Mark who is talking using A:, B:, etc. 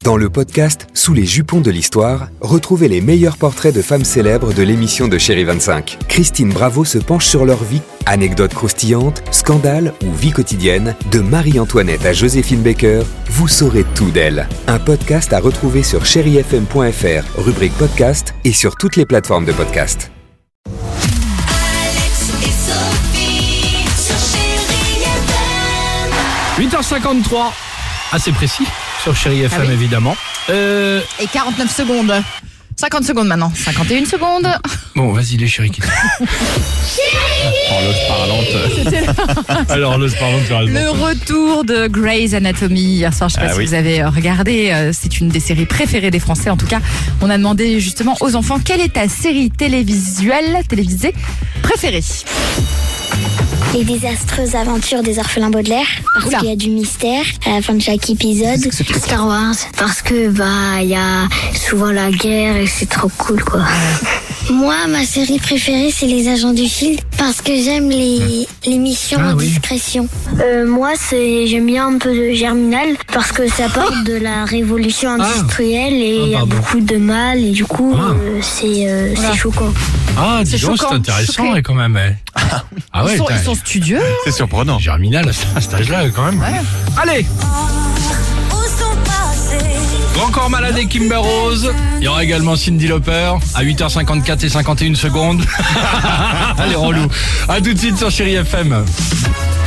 A: Dans le podcast Sous les jupons de l'histoire, retrouvez les meilleurs portraits de femmes célèbres de l'émission de Chérie 25. Christine Bravo se penche sur leur vie. Anecdotes croustillantes, scandales ou vie quotidienne, de Marie-Antoinette à Joséphine Baker, vous saurez tout d'elle. Un podcast à retrouver sur chérifm.fr, rubrique podcast et sur toutes les plateformes de podcast.
B: Alex et Sophie sur Chérie FM.
C: 8h53, assez précis, sur Chérie FM
D: oui.
C: évidemment.
D: Et 49 secondes. 50 secondes maintenant. 51 secondes.
C: Bon, vas-y les chéris qui Horloge parlante. Alors, horloge parlante, tu as raison.
D: Le retour de Grey's Anatomy hier soir. Je sais pas si vous avez regardé. C'est une des séries préférées des Français. En tout cas, on a demandé justement aux enfants quelle est ta série télévisée préférée.
E: Les désastreuses aventures des orphelins Baudelaire, parce
D: Oula.
E: qu'il y a du mystère à la fin de chaque épisode. Star Wars, parce que il y a souvent la guerre et c'est trop cool quoi. Moi, ma série préférée, c'est Les Agents du Shield, parce que j'aime les missions
C: Ah
E: en
C: oui.
E: discrétion. Moi, j'aime bien un peu de Germinal, parce que ça parle de la révolution industrielle et il y a
C: pardon.
E: beaucoup de mal et du coup, c'est choquant.
C: Ah, dis
D: C'est
C: donc, c'est
D: choquant,
C: intéressant
D: choqué.
C: quand même. Ah ouais,
D: Ils sont studieux.
F: C'est surprenant.
C: Germinal à cet âge-là quand même. Allez,
B: Où sont passés
C: Grand Corps Malade et Kimber Rose. Il y aura également Cyndi Lauper à 8h54 et 51 secondes. Allez, relou. À tout de suite sur Chérie FM.